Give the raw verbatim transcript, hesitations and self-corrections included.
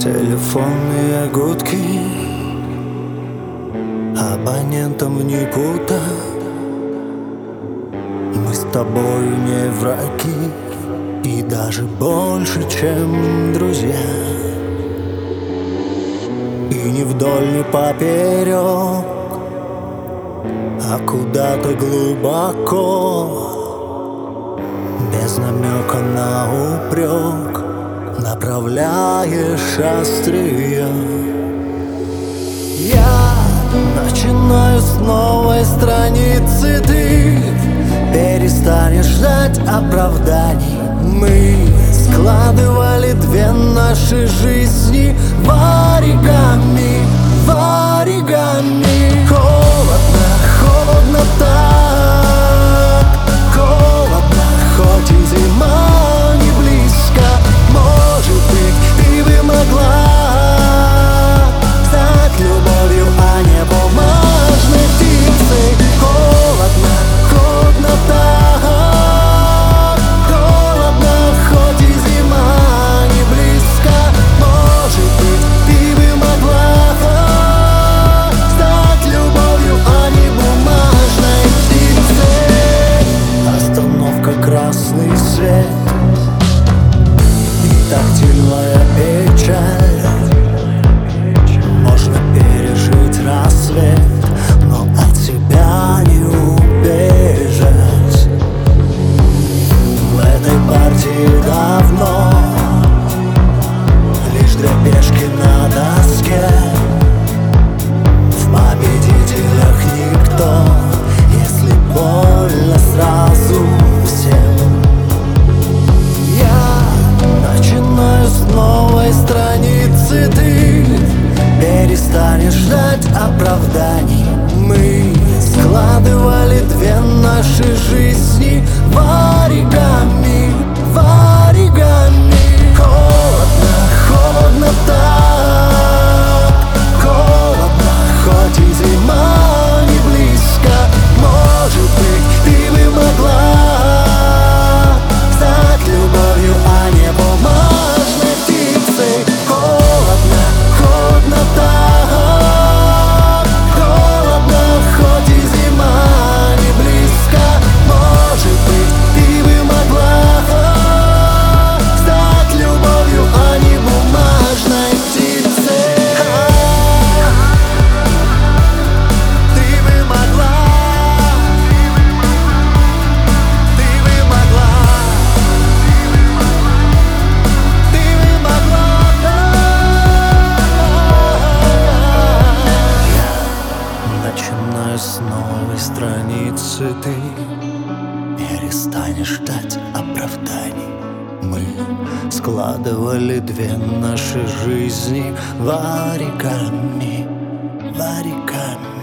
Телефонные гудки, абонентам в никуда. Мы с тобой не враги, и даже больше, чем друзья. И не вдоль, не поперек, а куда-то глубоко, без намека на упрек, направляешь острие. Я начинаю с новой страницы, ты перестанешь ждать оправданий. Мы складывали две наши жизни в оригами, в оригами. Холодно, холодно так, холодно, хоть и зима не близко. Может быть, ты бы могла стать любовью, а не бумажной птицей. Холодно, холодно так, холодно, хоть и зима не близко. Может быть, ты бы могла стать любовью, а не бумажной птицей. Остановка, красный свет и тактильная печаль. Можно пережить рассвет, но от тебя не убежать. В этой партии давно лишь две пешки на доске. В победителях никто, если больно сразу всем. Я начинаю с новой страницы, ты перестанешь ждать оправданий. Мы складывали две наши жизни в оригами, в оригами. Холодно, холодно так, холодно, хоть и зима не близко. Может быть, ты бы могла стать любовью, а не бумажной птицей. Холодно, холодно так, холодно, хоть и зима не близко. Может быть, ты бы могла стать любовью, а не бумажной птицей. Ты бы могла, ты бы могла, ты бы могла. Начинаю с новой страницы, ты перестанешь ждать оправданий. Мы складывали две наши жизни в оригами, в оригами.